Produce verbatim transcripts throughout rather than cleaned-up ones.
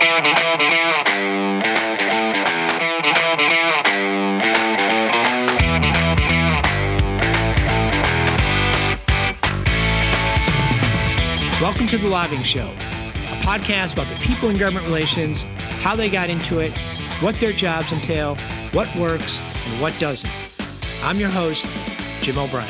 Welcome to The Lobbying Show, a podcast about the people in government relations, how they got into it, what their jobs entail, what works, and what doesn't. I'm your host, Jim O'Brien.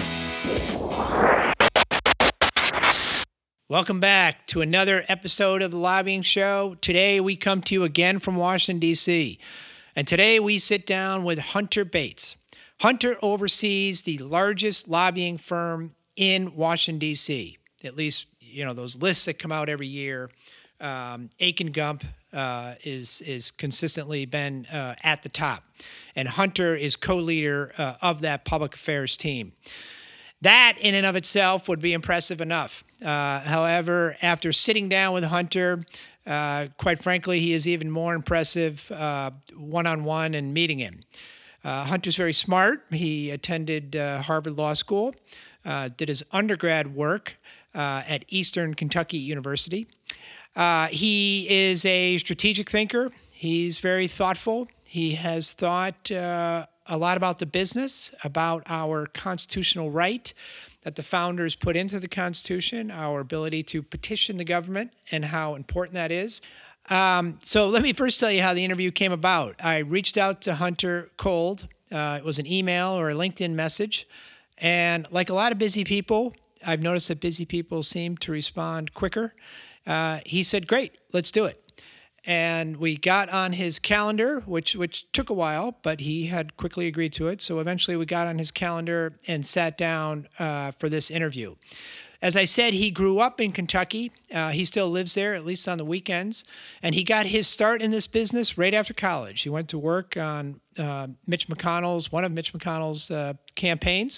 Welcome back to another episode of The Lobbying Show. Today we come to you again from Washington, D C, and today we sit down with Hunter Bates. Hunter oversees the largest lobbying firm in Washington, D C, at least, you know, those lists that come out every year. Um, Akin Gump uh, is is consistently been uh, at the top, and Hunter is co-leader uh, of that public affairs team. That in and of itself would be impressive enough. Uh, however, after sitting down with Hunter, uh, quite frankly, he is even more impressive uh, one-on-one and meeting him. Uh, Hunter's very smart. He attended uh, Harvard Law School, uh, did his undergrad work uh, at Eastern Kentucky University. Uh, he is a strategic thinker. He's very thoughtful. He has thought uh, a lot about the business, about our constitutional right that the founders put into the Constitution, our ability to petition the government, and how important that is. Um, so let me first tell you how the interview came about. I reached out to Hunter cold. Uh, it was an email or a LinkedIn message. And like a lot of busy people, I've noticed that busy people seem to respond quicker. Uh, he said, great, let's do it. And we got on his calendar, which which took a while, but he had quickly agreed to it. So eventually we got on his calendar and sat down uh, for this interview. As I said, he grew up in Kentucky. Uh, he still lives there, at least on the weekends. And he got his start in this business right after college. He went to work on uh, Mitch McConnell's, one of Mitch McConnell's uh, campaigns.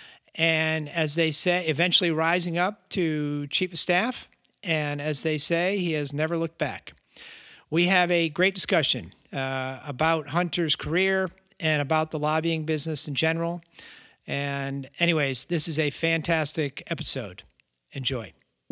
And as they say, eventually rising up to chief of staff. And as they say, he has never looked back. We have a great discussion uh, about Hunter's career and about the lobbying business in general. And anyways, this is a fantastic episode. Enjoy.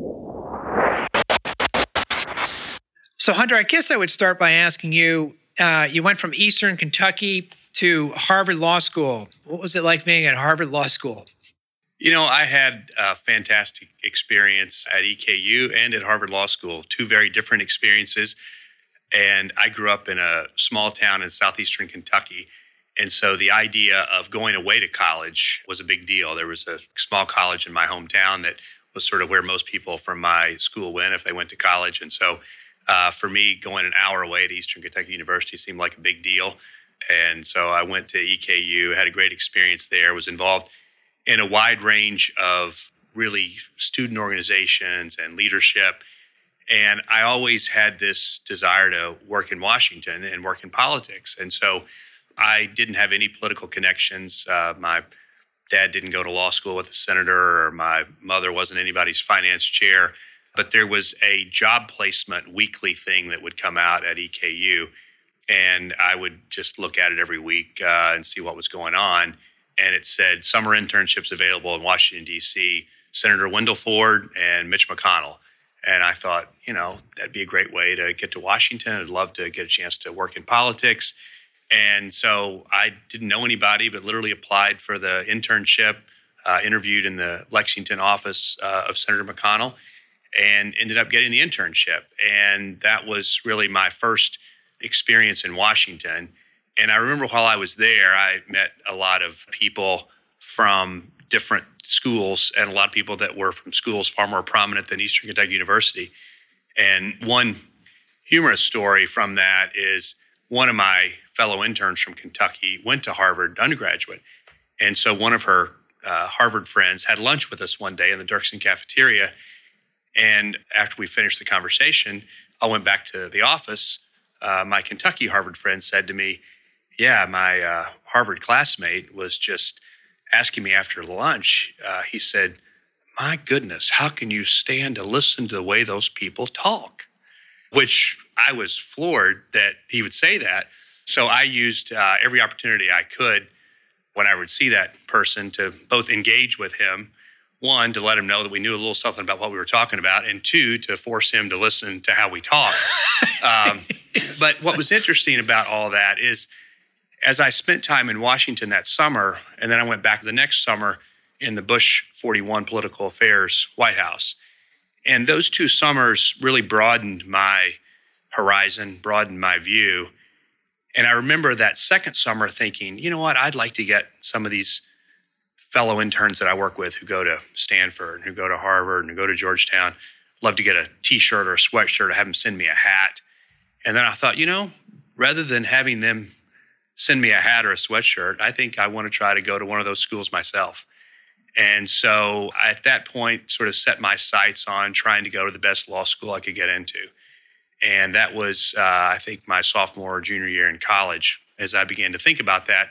So Hunter, I guess I would start by asking you, uh, you went from Eastern Kentucky to Harvard Law School. What was it like being at Harvard Law School? You know, I had a fantastic experience at E K U and at Harvard Law School, two very different experiences. And I grew up in a small town in southeastern Kentucky. And so the idea of going away to college was a big deal. There was a small college in my hometown that was sort of where most people from my school went if they went to college. And so uh, for me, going an hour away to Eastern Kentucky University seemed like a big deal. And so I went to E K U, had a great experience there, was involved in a wide range of really student organizations and leadership. And I always had this desire to work in Washington and work in politics. And so I didn't have any political connections. Uh, my dad didn't go to law school with a senator, or my mother wasn't anybody's finance chair. But there was a job placement weekly thing that would come out at E K U. And I would just look at it every week uh, and see what was going on. And it said summer internships available in Washington, D C, Senator Wendell Ford and Mitch McConnell. And I thought, you know, that'd be a great way to get to Washington. I'd love to get a chance to work in politics. And so I didn't know anybody, but literally applied for the internship, uh, interviewed in the Lexington office uh, of Senator McConnell, and ended up getting the internship. And that was really my first experience in Washington. And I remember while I was there, I met a lot of people from different schools and a lot of people that were from schools far more prominent than Eastern Kentucky University. And one humorous story from that is one of my fellow interns from Kentucky went to Harvard undergraduate. And so one of her uh, Harvard friends had lunch with us one day in the Dirksen cafeteria. And after we finished the conversation, I went back to the office. Uh, my Kentucky Harvard friend said to me, yeah, my uh, Harvard classmate was just asking me after lunch. Uh, he said, my goodness, how can you stand to listen to the way those people talk? Which I was floored that he would say that. So I used uh, every opportunity I could when I would see that person to both engage with him one, to let him know that we knew a little something about what we were talking about, and two, to force him to listen to how we talk. um, but what was interesting about all that is, as I spent time in Washington that summer, and then I went back the next summer in the Bush forty-one Political Affairs White House. And those two summers really broadened my horizon, broadened my view. And I remember that second summer thinking, you know what, I'd like to get some of these fellow interns that I work with who go to Stanford and who go to Harvard and who go to Georgetown, love to get a t-shirt or a sweatshirt or have them send me a hat. And then I thought, you know, rather than having them send me a hat or a sweatshirt, I think I want to try to go to one of those schools myself. And so at that point, sort of set my sights on trying to go to the best law school I could get into. And that was, uh, I think, my sophomore or junior year in college as I began to think about that.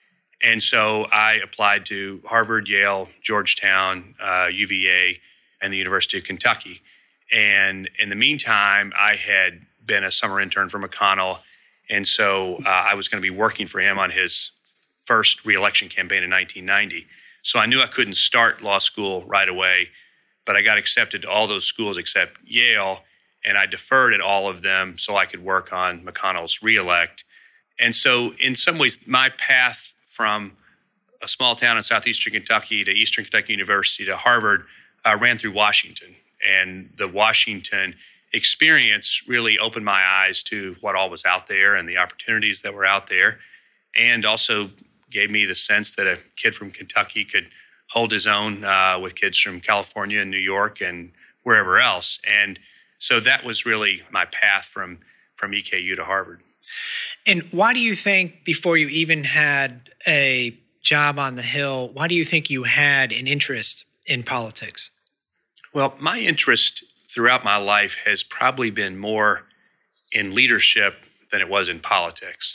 And so I applied to Harvard, Yale, Georgetown, uh, U V A, and the University of Kentucky. And in the meantime, I had been a summer intern for McConnell. And so uh, I was going to be working for him on his first reelection campaign in nineteen ninety. So I knew I couldn't start law school right away, but I got accepted to all those schools except Yale, and I deferred at all of them so I could work on McConnell's reelect. And so in some ways, my path from a small town in southeastern Kentucky to Eastern Kentucky University to Harvard uh, ran through Washington. And the Washington experience really opened my eyes to what all was out there and the opportunities that were out there, and also gave me the sense that a kid from Kentucky could hold his own uh, with kids from California and New York and wherever else. And so that was really my path from, from E K U to Harvard. And why do you think, before you even had a job on the Hill, why do you think you had an interest in politics? Well, my interest throughout my life has probably been more in leadership than it was in politics.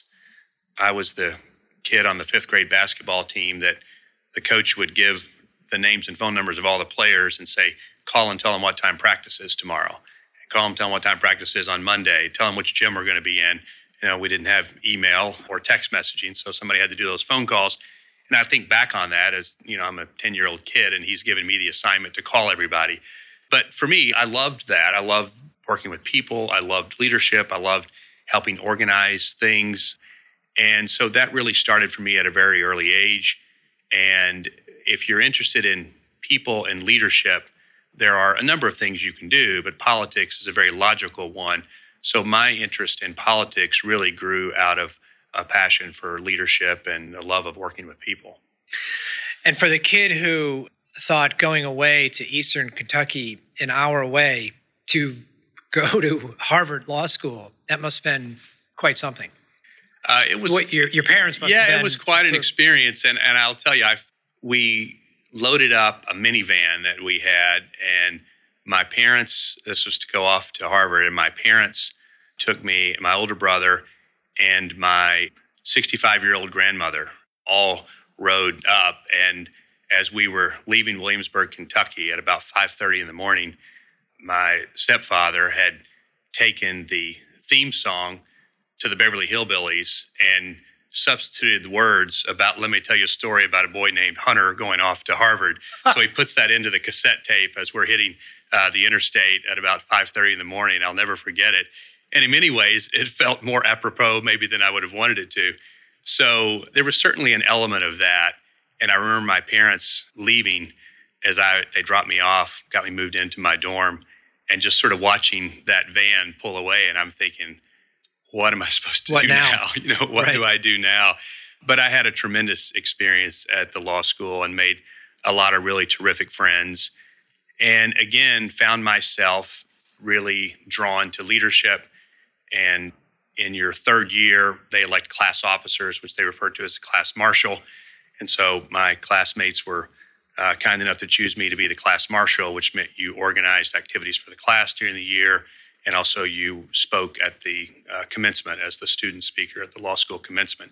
I was the kid on the fifth grade basketball team that the coach would give the names and phone numbers of all the players and say, call and tell them what time practice is tomorrow. Call them, tell them what time practice is on Monday. Tell them which gym we're going to be in. You know, we didn't have email or text messaging, so somebody had to do those phone calls. And I think back on that as, you know, I'm a ten-year-old kid and he's given me the assignment to call everybody. But for me, I loved that. I loved working with people. I loved leadership. I loved helping organize things. And so that really started for me at a very early age. And if you're interested in people and leadership, there are a number of things you can do, but politics is a very logical one. So my interest in politics really grew out of a passion for leadership and a love of working with people. And for the kid who thought going away to Eastern Kentucky, an hour away, to go to Harvard Law School, that must have been quite something. Uh, it was what your your parents must yeah, have been. Yeah, it was quite an for, experience, and and I'll tell you, I we loaded up a minivan that we had, and my parents. This was to go off to Harvard, and my parents took me, my older brother, and my sixty-five-year-old grandmother all rode up. And as we were leaving Williamsburg, Kentucky, at about five thirty in the morning, my stepfather had taken the theme song to the Beverly Hillbillies and substituted the words about, let me tell you a story about a boy named Hunter going off to Harvard. So he puts that into the cassette tape as we're hitting uh, the interstate at about five thirty in the morning. I'll never forget it. And in many ways, it felt more apropos maybe than I would have wanted it to. So there was certainly an element of that. And I remember my parents leaving as I they dropped me off, got me moved into my dorm, and just sort of watching that van pull away. And I'm thinking, what am I supposed to what do now? now? You know, what right. do I do now? But I had a tremendous experience at the law school and made a lot of really terrific friends. And again, found myself really drawn to leadership. And in your third year, they elect class officers, which they refer to as the class marshal. And so my classmates were uh, kind enough to choose me to be the class marshal, which meant you organized activities for the class during the year. And also you spoke at the uh, commencement as the student speaker at the law school commencement.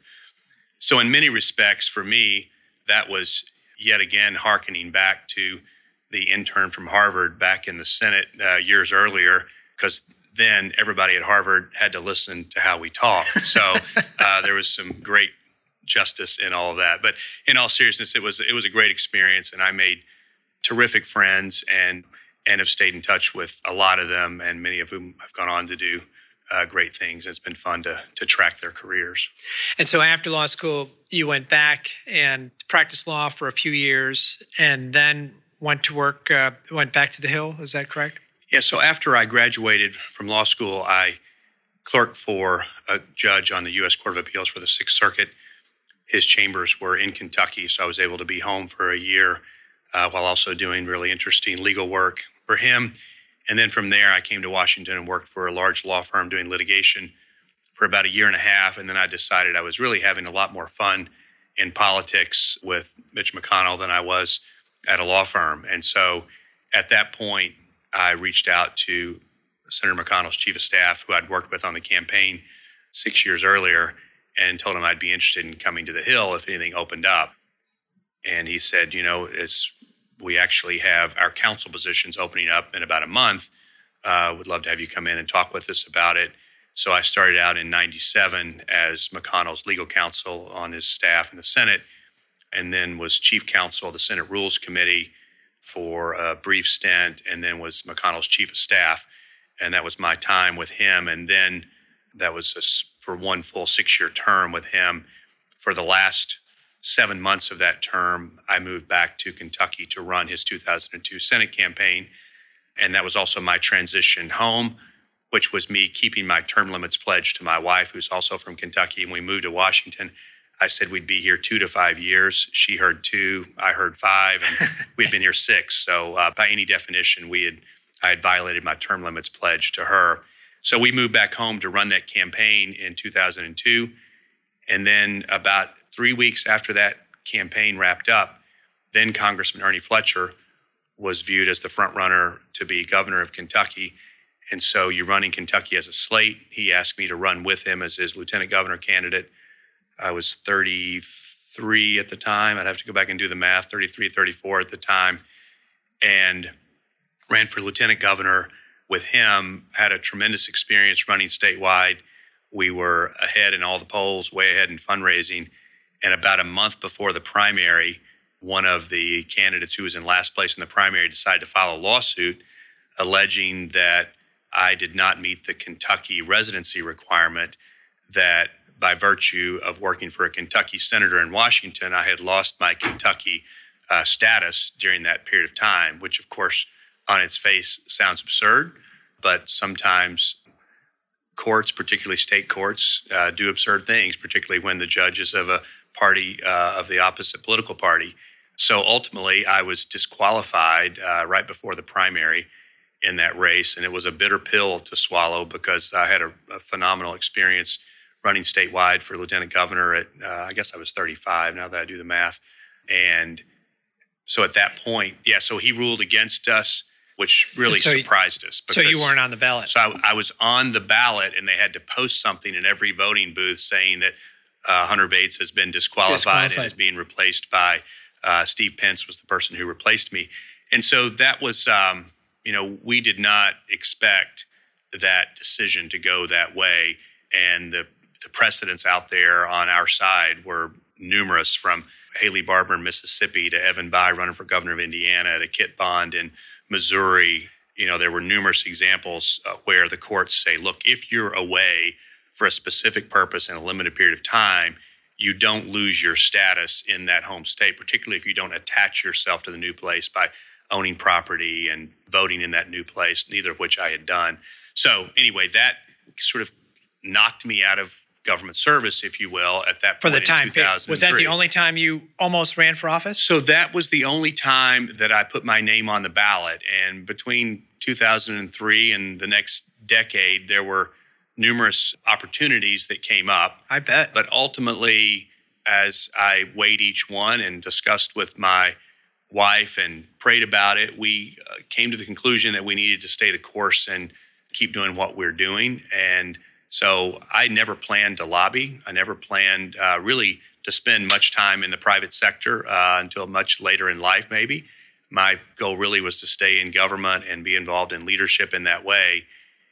So in many respects, for me, that was yet again hearkening back to the intern from Harvard back in the Senate uh, years earlier, because then everybody at Harvard had to listen to how we talk. So uh, there was some great justice in all of that. But in all seriousness, it was it was a great experience, and I made terrific friends and and have stayed in touch with a lot of them, and many of whom have gone on to do uh, great things. It's been fun to to track their careers. And so after law school, you went back and practiced law for a few years, and then went to work, uh, went back to the Hill. Is that correct? Yeah, so after I graduated from law school, I clerked for a judge on the U S Court of Appeals for the Sixth Circuit. His chambers were in Kentucky, so I was able to be home for a year uh, while also doing really interesting legal work for him. And then from there, I came to Washington and worked for a large law firm doing litigation for about a year and a half. And then I decided I was really having a lot more fun in politics with Mitch McConnell than I was at a law firm. And so at that point, I reached out to Senator McConnell's chief of staff, who I'd worked with on the campaign six years earlier, and told him I'd be interested in coming to the Hill if anything opened up. And he said, you know, as we actually have our counsel positions opening up in about a month, uh, would love to have you come in and talk with us about it. So I started out in ninety-seven as McConnell's legal counsel on his staff in the Senate, and then was chief counsel of the Senate Rules Committee for a brief stint, and then was McConnell's chief of staff. And that was my time with him. And then that was a, for one full six-year term with him. For the last seven months of that term, I moved back to Kentucky to run his two thousand two Senate campaign. And that was also my transition home, which was me keeping my term limits pledge to my wife, who's also from Kentucky. And we moved to Washington. I said we'd be here two to five years. She heard two, I heard five, and we'd been here six. So uh, by any definition, we had I had violated my term limits pledge to her. So we moved back home to run that campaign in two thousand two. And then about three weeks after that campaign wrapped up, then Congressman Ernie Fletcher was viewed as the front runner to be governor of Kentucky. And so you're running Kentucky as a slate. He asked me to run with him as his lieutenant governor candidate. I was thirty-three at the time. I'd have to go back and do the math, thirty-three, thirty-four at the time. And ran for lieutenant governor with him, had a tremendous experience running statewide. We were ahead in all the polls, way ahead in fundraising. And about a month before the primary, one of the candidates who was in last place in the primary decided to file a lawsuit alleging that I did not meet the Kentucky residency requirement, that by virtue of working for a Kentucky senator in Washington, I had lost my Kentucky uh, status during that period of time, which of course on its face sounds absurd, but sometimes courts, particularly state courts, uh, do absurd things, particularly when the judge is of a party uh, of the opposite political party. So ultimately, I was disqualified uh, right before the primary in that race, and it was a bitter pill to swallow because I had a, a phenomenal experience running statewide for lieutenant governor at, uh, I guess I was thirty-five now that I do the math. And so at that point, yeah, so he ruled against us, which really so surprised us. So you weren't on the ballot. So I, I was on the ballot, and they had to post something in every voting booth saying that uh, Hunter Bates has been disqualified, disqualified. and is being replaced by uh, Steve Pence was the person who replaced me. And so that was, um, you know, we did not expect that decision to go that way. And the, the precedents out there on our side were numerous, from Haley Barbour in Mississippi to Evan Bayh running for governor of Indiana to Kit Bond in Missouri. You know, there were numerous examples uh, where the courts say, look, if you're away for a specific purpose in a limited period of time, you don't lose your status in that home state, particularly if you don't attach yourself to the new place by owning property and voting in that new place, neither of which I had done. So anyway, that sort of knocked me out of government service, if you will, at that point for the time. in two thousand three. Was that the only time you almost ran for office? So that was the only time that I put my name on the ballot. And between two thousand three and the next decade, there were numerous opportunities that came up. I bet. But ultimately, as I weighed each one and discussed with my wife and prayed about it, we uh, came to the conclusion that we needed to stay the course and keep doing what we're doing. And so I never planned to lobby. I never planned uh, really to spend much time in the private sector uh, until much later in life, maybe. My goal really was to stay in government and be involved in leadership in that way.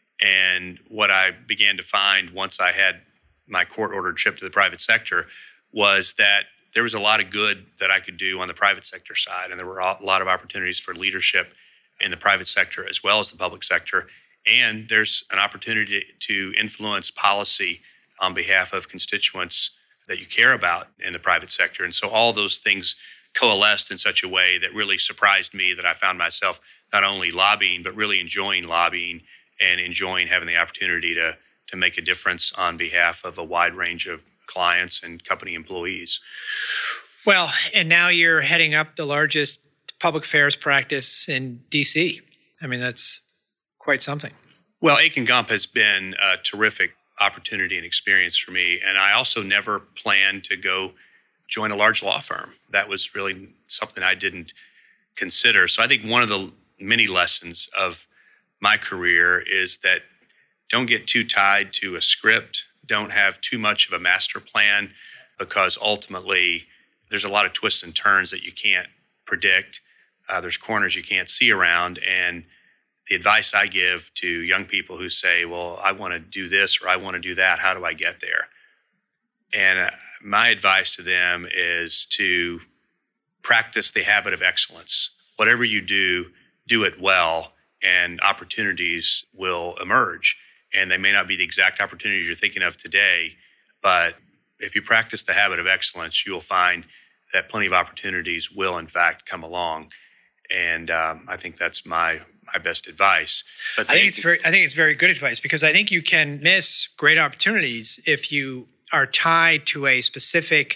And what I began to find once I had my court-ordered trip to the private sector was that there was a lot of good that I could do on the private sector side. And there were a lot of opportunities for leadership in the private sector as well as the public sector. And there's an opportunity to influence policy on behalf of constituents that you care about in the private sector. And so all those things coalesced in such a way that really surprised me, that I found myself not only lobbying, but really enjoying lobbying and enjoying having the opportunity to, to make a difference on behalf of a wide range of clients and company employees. Well, and now you're heading up the largest public affairs practice in D C. I mean, that's quite something. Well, Akin Gump has been a terrific opportunity and experience for me. And I also never planned to go join a large law firm. That was really something I didn't consider. So I think one of the many lessons of my career is that don't get too tied to a script. Don't have too much of a master plan, because ultimately there's a lot of twists and turns that you can't predict. Uh, there's corners you can't see around. And the advice I give to young people who say, well, I want to do this or I want to do that, how do I get there? And uh, my advice to them is to practice the habit of excellence. Whatever you do, do it well, and opportunities will emerge. And they may not be the exact opportunities you're thinking of today, but if you practice the habit of excellence, you'll find that plenty of opportunities will, in fact, come along. And um, I think that's my my best advice. But I think it's very I think it's very good advice, because I think you can miss great opportunities if you are tied to a specific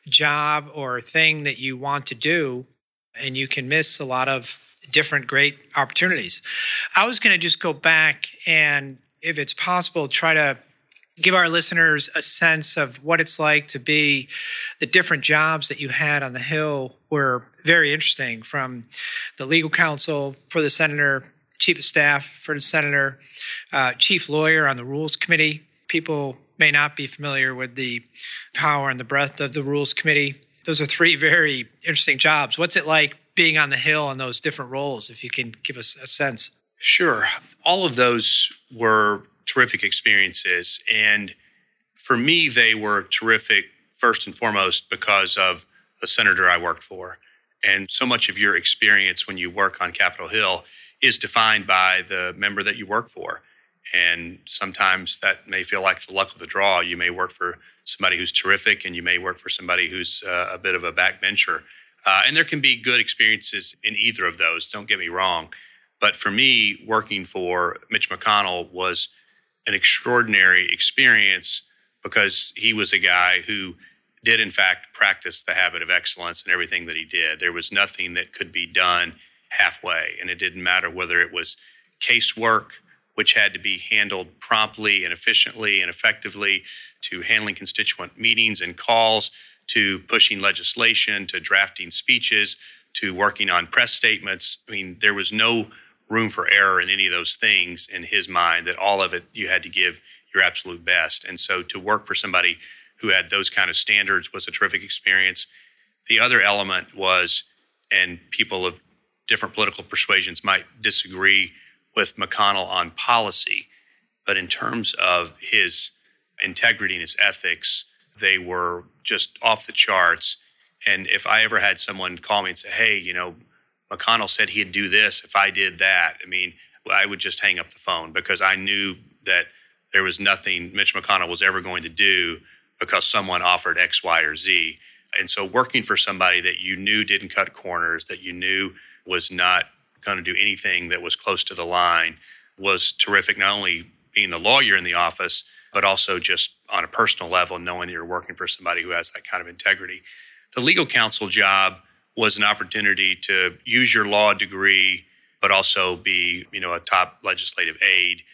job or thing that you want to do, and you can miss a lot of different great opportunities. I was going to just go back and, if it's possible, try to give our listeners a sense of what it's like to be the different jobs that you had on the Hill were very interesting, from the legal counsel for the senator, chief of staff for the senator, uh, chief lawyer on the rules committee. People may not be familiar with the power and the breadth of the rules committee. Those are three very interesting jobs. What's it like being on the Hill in those different roles, if you can give us a sense? Sure. All of those were terrific experiences. And for me, they were terrific first and foremost because of the senator I worked for. And so much of your experience when you work on Capitol Hill is defined by the member that you work for. And sometimes that may feel like the luck of the draw. You may work for somebody who's terrific, and you may work for somebody who's uh, a bit of a backbencher. Uh, and there can be good experiences in either of those, don't get me wrong. But for me, working for Mitch McConnell was an extraordinary experience, because he was a guy who did, in fact, practice the habit of excellence in everything that he did. There was nothing that could be done halfway, and it didn't matter whether it was casework, which had to be handled promptly and efficiently and effectively, to handling constituent meetings and calls, to pushing legislation, to drafting speeches, to working on press statements. I mean, there was no room for error in any of those things in his mind, that all of it you had to give your absolute best. And so to work for somebody who had those kind of standards was a terrific experience. The other element was, and people of different political persuasions might disagree with McConnell on policy, but in terms of his integrity and his ethics, they were just off the charts. And if I ever had someone call me and say, hey, you know, McConnell said he'd do this if I did that, I mean, I would just hang up the phone, because I knew that there was nothing Mitch McConnell was ever going to do because someone offered X, Y, or Z. And so working for somebody that you knew didn't cut corners, that you knew was not going to do anything that was close to the line, was terrific, not only being the lawyer in the office, but also just on a personal level, knowing that you're working for somebody who has that kind of integrity. The legal counsel job was an opportunity to use your law degree, but also be, you know, a top legislative aide,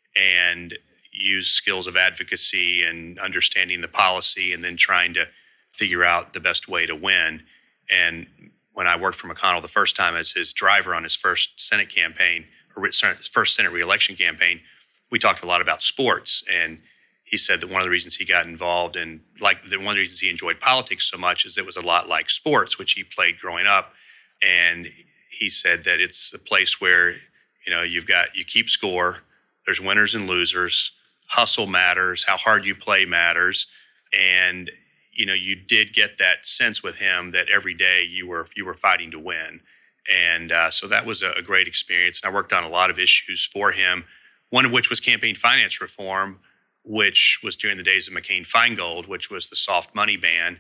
and use skills of advocacy and understanding the policy, and then trying to figure out the best way to win. And when I worked for McConnell the first time as his driver on his first Senate campaign, or his first Senate reelection campaign, we talked a lot about sports. And he said that one of the reasons he got involved in, like, the, one of the reasons he enjoyed politics so much is it was a lot like sports, which he played growing up. And he said that it's a place where, you know, you've got, you keep score, there's winners and losers, hustle matters, how hard you play matters, and you know, you did get that sense with him that every day you were you were fighting to win. And uh, so that was a, a great experience. And I worked on a lot of issues for him, one of which was campaign finance reform, which was during the days of McCain-Feingold, which was the soft money ban.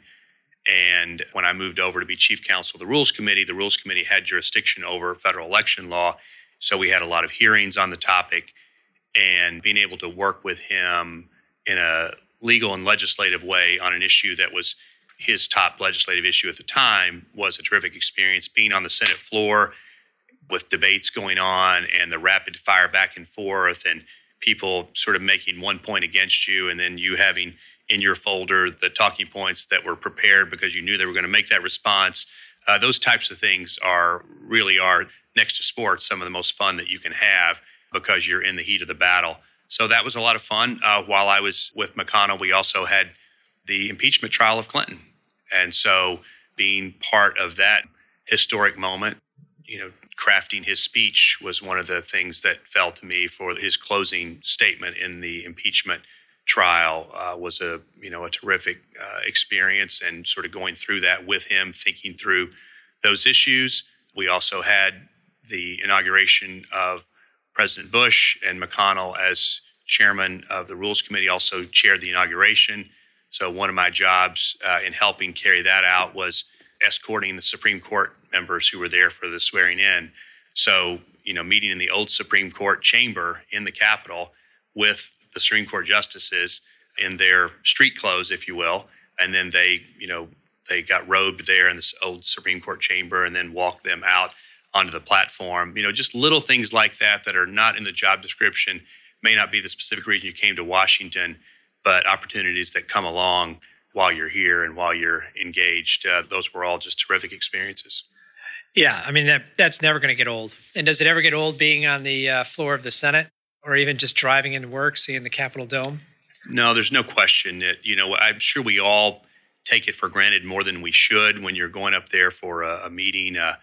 And when I moved over to be chief counsel of the Rules Committee, the Rules Committee had jurisdiction over federal election law. So we had a lot of hearings on the topic, and being able to work with him in a legal and legislative way on an issue that was his top legislative issue at the time was a terrific experience. Being on the Senate floor with debates going on and the rapid fire back and forth and people sort of making one point against you, and then you having in your folder the talking points that were prepared because you knew they were going to make that response. Uh, those types of things are really are, next to sports, some of the most fun that you can have because you're in the heat of the battle. So that was a lot of fun. Uh, while I was with McConnell, we also had the impeachment trial of Clinton. And so being part of that historic moment, you know, crafting his speech was one of the things that fell to me for his closing statement in the impeachment trial uh, was a, you know, a terrific uh, experience, and sort of going through that with him, thinking through those issues. We also had the inauguration of President Bush, and McConnell, as chairman of the Rules Committee, also chaired the inauguration. So one of my jobs uh, in helping carry that out was escorting the Supreme Court members who were there for the swearing in. So, you know, meeting in the old Supreme Court chamber in the Capitol with the Supreme Court justices in their street clothes, if you will. And then they, you know, they got robed there in this old Supreme Court chamber and then walked them out onto the platform. You know, just little things like that that are not in the job description, may not be the specific reason you came to Washington, but opportunities that come along while you're here and while you're engaged. Uh, those were all just terrific experiences. Yeah, I mean, that that's never going to get old. And does it ever get old being on the uh, floor of the Senate, or even just driving into work, seeing the Capitol Dome? No, there's no question that, you know, I'm sure we all take it for granted more than we should when you're going up there for a, a meeting. Uh,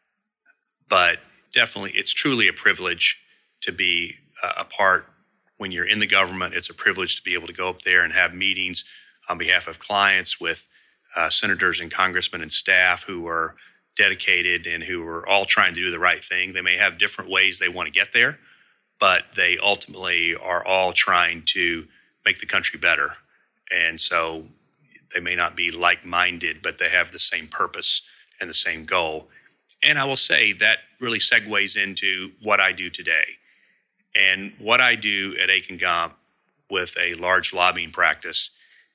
but definitely, it's truly a privilege to be uh, a part when you're in the government. It's a privilege to be able to go up there and have meetings on behalf of clients with uh, senators and congressmen and staff who are dedicated and who are all trying to do the right thing. They may have different ways they want to get there, but they ultimately are all trying to make the country better. And so they may not be like-minded, but they have the same purpose and the same goal. And I will say that really segues into what I do today. And what I do at Akin Gump with a large lobbying practice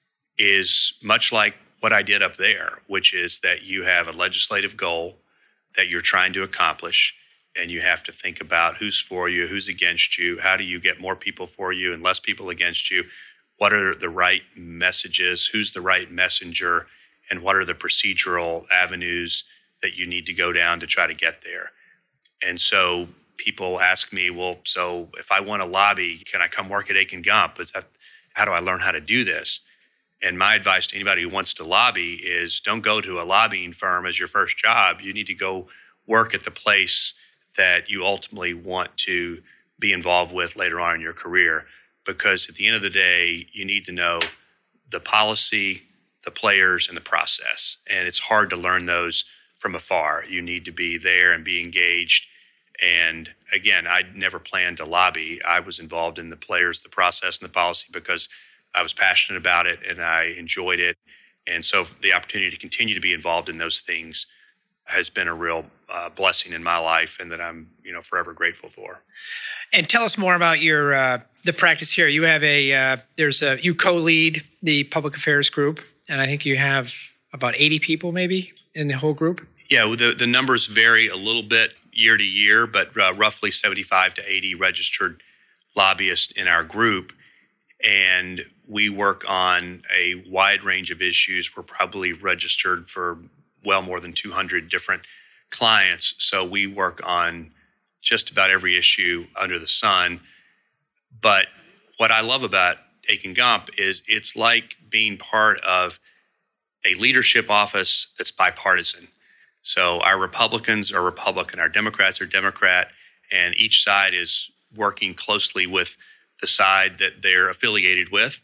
is much like what I did up there, which is that you have a legislative goal that you're trying to accomplish, and you have to think about who's for you, who's against you, how do you get more people for you and less people against you, what are the right messages, who's the right messenger, and what are the procedural avenues that you need to go down to try to get there. And so people ask me, well, so if I want to lobby, can I come work at Akin Gump? Is that, how do I learn how to do this? And my advice to anybody who wants to lobby is don't go to a lobbying firm as your first job. You need to go work at the place that you ultimately want to be involved with later on in your career. Because at the end of the day, you need to know the policy, the players, and the process. And it's hard to learn those from afar. You need to be there and be engaged. And again, I never planned to lobby. I was involved in the players, the process, and the policy because I was passionate about it and I enjoyed it. And so the opportunity to continue to be involved in those things has been a real uh, blessing in my life, and that I'm, you know, forever grateful for. And tell us more about your uh, the practice here. You have a uh, there's a you co-lead the public affairs group, and I think you have about eighty people maybe in the whole group. Yeah, the the numbers vary a little bit year to year, but uh, roughly seventy-five to eighty registered lobbyists in our group. And we work on a wide range of issues. We're probably registered for well more than two hundred different clients. So we work on just about every issue under the sun. But what I love about Akin Gump is it's like being part of a leadership office that's bipartisan. So our Republicans are Republican, our Democrats are Democrat, and each side is working closely with the side that they're affiliated with.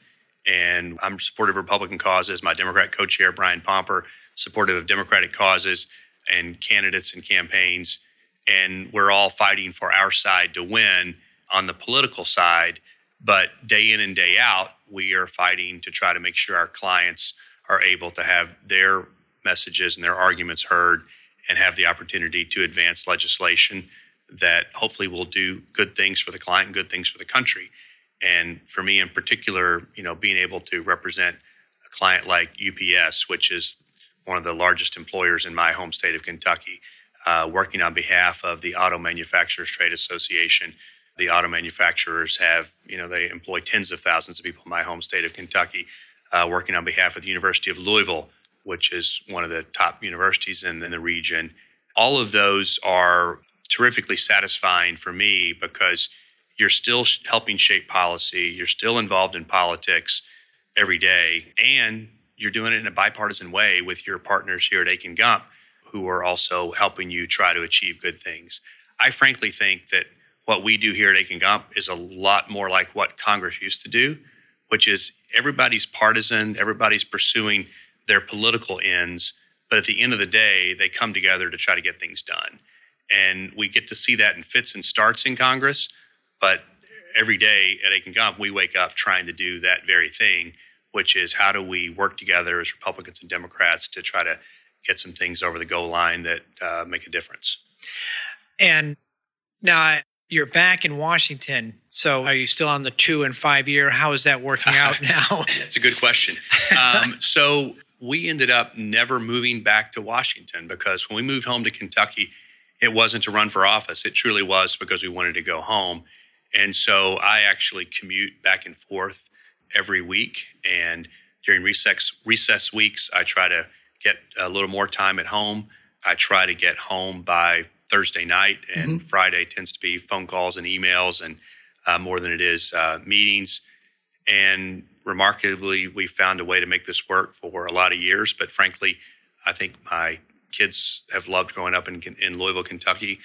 And I'm supportive of Republican causes. My Democrat co-chair, Brian Pomper, supportive of Democratic causes and candidates and campaigns. And we're all fighting for our side to win on the political side. But day in and day out, we are fighting to try to make sure our clients are able to have their messages and their arguments heard and have the opportunity to advance legislation that hopefully will do good things for the client and good things for the country. And for me in particular, you know, being able to represent a client like U P S, which is one of the largest employers in my home state of Kentucky, uh, working on behalf of the Auto Manufacturers Trade Association. The auto manufacturers have, you know, they employ tens of thousands of people in my home state of Kentucky, uh, working on behalf of the University of Louisville, which is one of the top universities in, in the region. All of those are terrifically satisfying for me because you're still helping shape policy, you're still involved in politics every day, and you're doing it in a bipartisan way with your partners here at Akin Gump, who are also helping you try to achieve good things. I frankly think that what we do here at Akin Gump is a lot more like what Congress used to do, which is everybody's partisan, everybody's pursuing their political ends, but at the end of the day, they come together to try to get things done. And we get to see that in fits and starts in Congress, but every day at Akin Gump, we wake up trying to do that very thing, which is how do we work together as Republicans and Democrats to try to get some things over the goal line that uh, make a difference. And now you're back in Washington, so are you still on the two and five year? How is that working out now? That's a good question. Um, so we ended up never moving back to Washington because when we moved home to Kentucky, it wasn't to run for office. It truly was because we wanted to go home. And so I actually commute back and forth every week. And during recess, recess weeks, I try to get a little more time at home. I try to get home by Thursday night, and mm-hmm. Friday tends to be phone calls and emails and uh, more than it is uh, meetings. And remarkably, we found a way to make this work for a lot of years. But frankly, I think my kids have loved growing up in, in Louisville, Kentucky.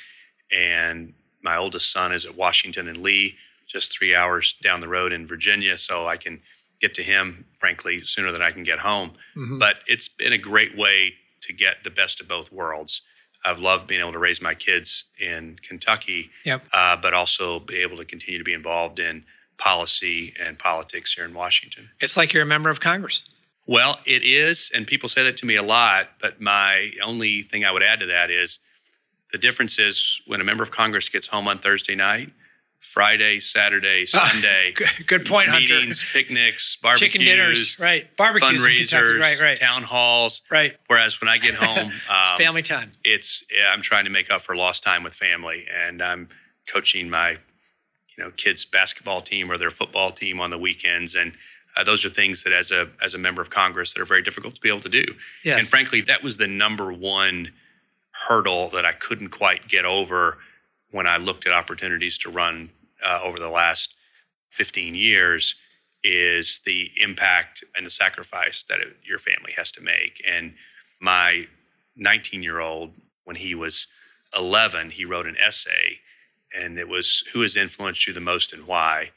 And my oldest son is at Washington and Lee, just three hours down the road in Virginia. So I can get to him, frankly, sooner than I can get home. Mm-hmm. But it's been a great way to get the best of both worlds. I've loved being able to raise my kids in Kentucky, yep. uh, but also be able to continue to be involved in policy and politics here in Washington. It's like you're a member of Congress. Well, it is, and people say that to me a lot, but my only thing I would add to that is the difference is when a member of Congress gets home on Thursday night, Friday, Saturday, Sunday. Oh, good, good point, meetings, Hunter. Picnics, barbecues. Chicken dinners, right. Barbecues fundraisers, in Kentucky, right, right. town halls. Right. Whereas when I get home. Um, it's family time. It's yeah, I'm trying to make up for lost time with family. And I'm coaching my you know, kids' basketball team or their football team on the weekends. And uh, those are things that as a as a member of Congress that are very difficult to be able to do. Yes. And frankly, that was the number one hurdle that I couldn't quite get over when I looked at opportunities to run uh, over the last fifteen years is the impact and the sacrifice that it, your family has to make. And my nineteen-year-old, when he was eleven, he wrote an essay, and it was, who has influenced you the most and why?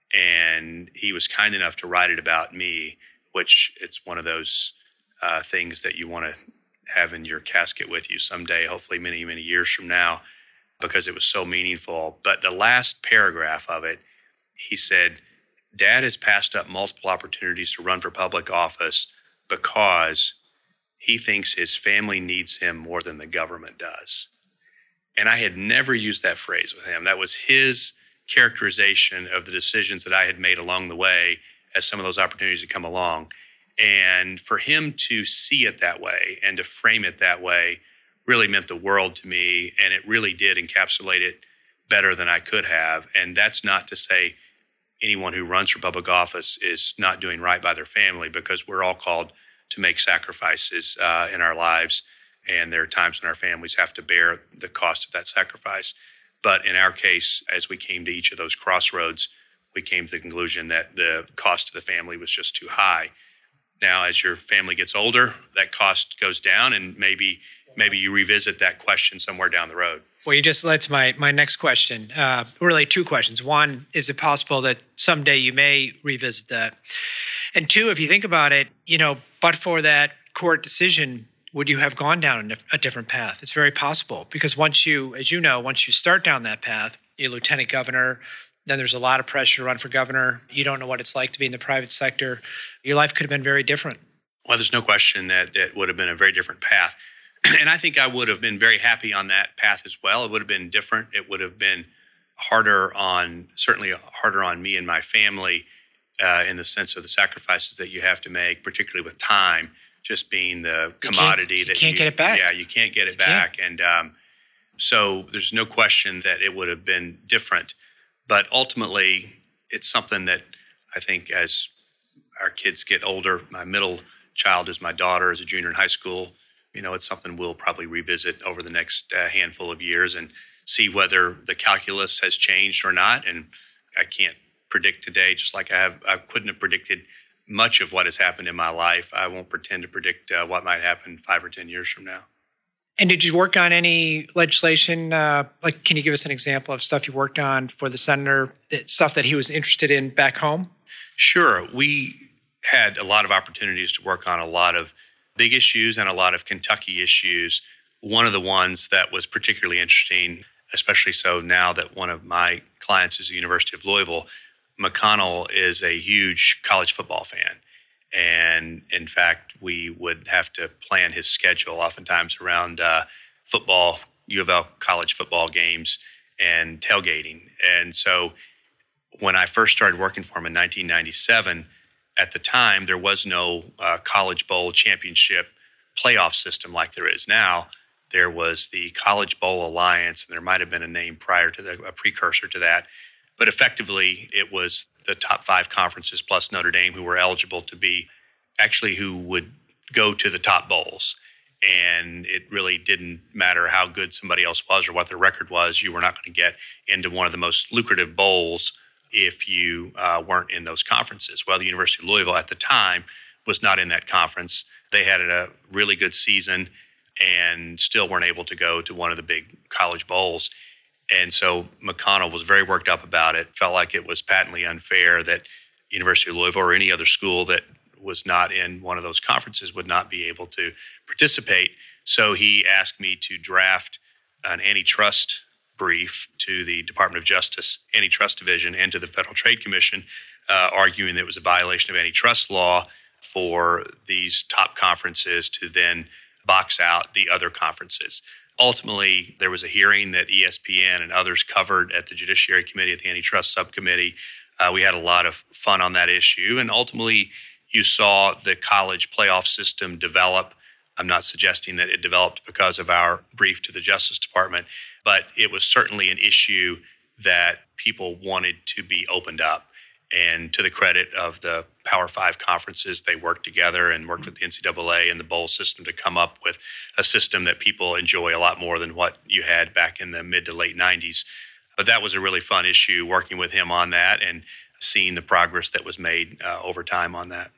And he was kind enough to write it about me, which it's one of those uh, things that you want to have in your casket with you someday, hopefully many, many years from now, because it was so meaningful. But the last paragraph of it, he said, Dad has passed up multiple opportunities to run for public office because he thinks his family needs him more than the government does. And I had never used that phrase with him. That was his characterization of the decisions that I had made along the way as some of those opportunities had come along. And for him to see it that way and to frame it that way really meant the world to me. And it really did encapsulate it better than I could have. And that's not to say anyone who runs for public office is not doing right by their family, because we're all called to make sacrifices uh, in our lives. And there are times when our families have to bear the cost of that sacrifice. But in our case, as we came to each of those crossroads, we came to the conclusion that the cost to the family was just too high. Now, as your family gets older, that cost goes down, and maybe maybe you revisit that question somewhere down the road. Well, you just led to my, my next question. Uh, really two questions. One, is it possible that someday you may revisit that? And two, if you think about it, you know, but for that court decision, would you have gone down a different path? It's very possible because once you, as you know, once you start down that path, you're lieutenant governor, then there's a lot of pressure to run for governor. You don't know what it's like to be in the private sector. Your life could have been very different. Well, there's no question that it would have been a very different path. And I think I would have been very happy on that path as well. It would have been different. It would have been harder on, certainly harder on me and my family uh, in the sense of the sacrifices that you have to make, particularly with time, just being the commodity you that you can't get it back. Yeah, you can't get it you back. Can't. And um, so there's no question that it would have been different. But ultimately, it's something that I think as our kids get older, my middle child is my daughter, is a junior in high school. You know, it's something we'll probably revisit over the next uh, handful of years and see whether the calculus has changed or not. And I can't predict today, just like I have, I couldn't have predicted much of what has happened in my life. I won't pretend to predict uh, what might happen five or ten years from now. And did you work on any legislation? Uh, like, can you give us an example of stuff you worked on for the senator, that, stuff that he was interested in back home? Sure. We had a lot of opportunities to work on a lot of big issues and a lot of Kentucky issues. One of the ones that was particularly interesting, especially so now that one of my clients is the University of Louisville, McConnell is a huge college football fan. And in fact, we would have to plan his schedule oftentimes around uh, football, U of L college football games and tailgating. And so when I first started working for him in nineteen ninety-seven, at the time, there was no uh, College Bowl championship playoff system like there is now. There was the College Bowl Alliance, and there might have been a name prior to that, a precursor to that. But effectively, it was the top five conferences plus Notre Dame who were eligible to be actually who would go to the top bowls. And it really didn't matter how good somebody else was or what their record was. You were not going to get into one of the most lucrative bowls if you uh, weren't in those conferences. Well, the University of Louisville at the time was not in that conference. They had a really good season and still weren't able to go to one of the big college bowls. And so McConnell was very worked up about it, felt like it was patently unfair that University of Louisville or any other school that was not in one of those conferences would not be able to participate. So he asked me to draft an antitrust brief to the Department of Justice Antitrust Division and to the Federal Trade Commission, uh, arguing that it was a violation of antitrust law for these top conferences to then box out the other conferences. Ultimately, there was a hearing that E S P N and others covered at the Judiciary Committee, at the Antitrust Subcommittee. Uh, we had a lot of fun on that issue. And ultimately, you saw the college playoff system develop. I'm not suggesting that it developed because of our brief to the Justice Department, but it was certainly an issue that people wanted to be opened up. And to the credit of the Power Five conferences, they worked together and worked with the N C double A and the bowl system to come up with a system that people enjoy a lot more than what you had back in the mid to late nineties. But that was a really fun issue, working with him on that and seeing the progress that was made uh, over time on that.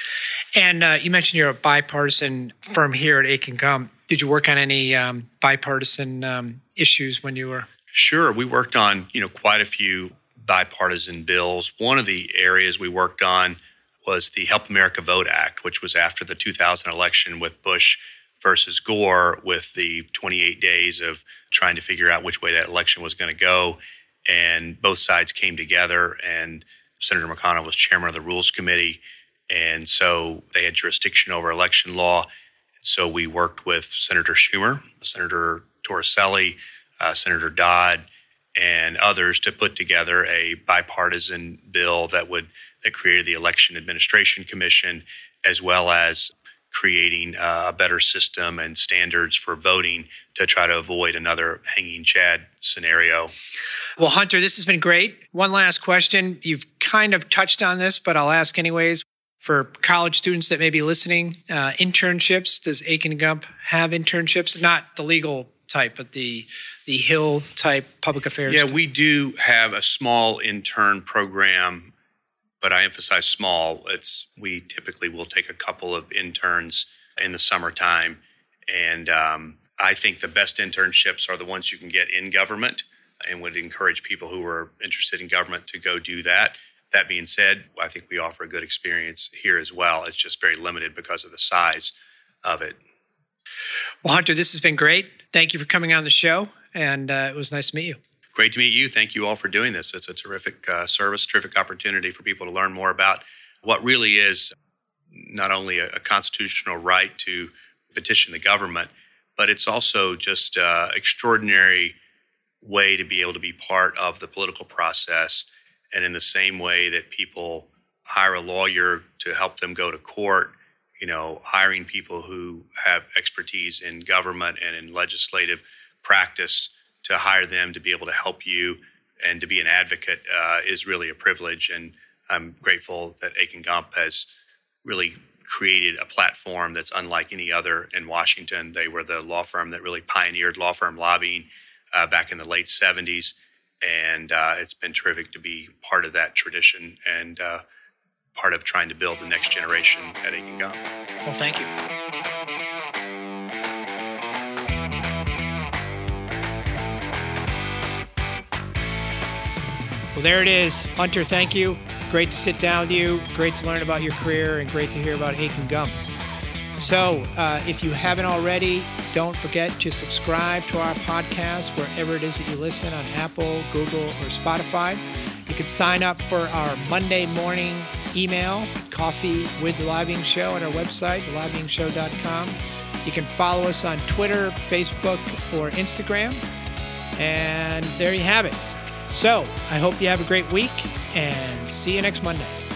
And uh, you mentioned you're a bipartisan firm here at Akin Gump. Did you work on any um, bipartisan um, issues when you were? Sure. We worked on, you know, quite a few bipartisan bills. One of the areas we worked on was the Help America Vote Act, which was after the two thousand election with Bush versus Gore, with the twenty-eight days of trying to figure out which way that election was going to go. And both sides came together, and Senator McConnell was chairman of the Rules Committee. And so they had jurisdiction over election law. So we worked with Senator Schumer, Senator Torricelli, uh, Senator Dodd, and others to put together a bipartisan bill that would that created the Election Administration Commission, as well as creating uh, a better system and standards for voting to try to avoid another hanging Chad scenario. Well, Hunter, this has been great. One last question. You've kind of touched on this, but I'll ask anyways. For college students that may be listening, uh, internships, does Akin Gump have internships? Not the legal type, but the the Hill type public affairs? Yeah, type? we do have a small intern program, but I emphasize small. It's we typically will take a couple of interns in the summertime. And um, I think the best internships are the ones you can get in government, and would encourage people who are interested in government to go do that. That being said, I think we offer a good experience here as well. It's just very limited because of the size of it. Well, Hunter, this has been great. Thank you for coming on the show, and uh, it was nice to meet you. Great to meet you. Thank you all for doing this. It's a terrific uh, service, terrific opportunity for people to learn more about what really is not only a, a constitutional right to petition the government, but it's also just an uh, extraordinary way to be able to be part of the political process. And in the same way that people hire a lawyer to help them go to court, you know, hiring people who have expertise in government and in legislative practice to hire them to be able to help you and to be an advocate uh, is really a privilege. And I'm grateful that Akin Gump has really created a platform that's unlike any other in Washington. They were the law firm that really pioneered law firm lobbying uh, back in the late seventies. And uh, it's been terrific to be part of that tradition and uh, part of trying to build the next generation at Akin Gump. Well, thank you. Well, there it is. Hunter, thank you. Great to sit down with you. Great to learn about your career and great to hear about Akin Gump. So uh, if you haven't already, don't forget to subscribe to our podcast wherever it is that you listen, on Apple, Google, or Spotify. You can sign up for our Monday morning email, Coffee with the Lobbying Show, at our website, the lobbying show dot com. You can follow us on Twitter, Facebook, or Instagram. And there you have it. So I hope you have a great week and see you next Monday.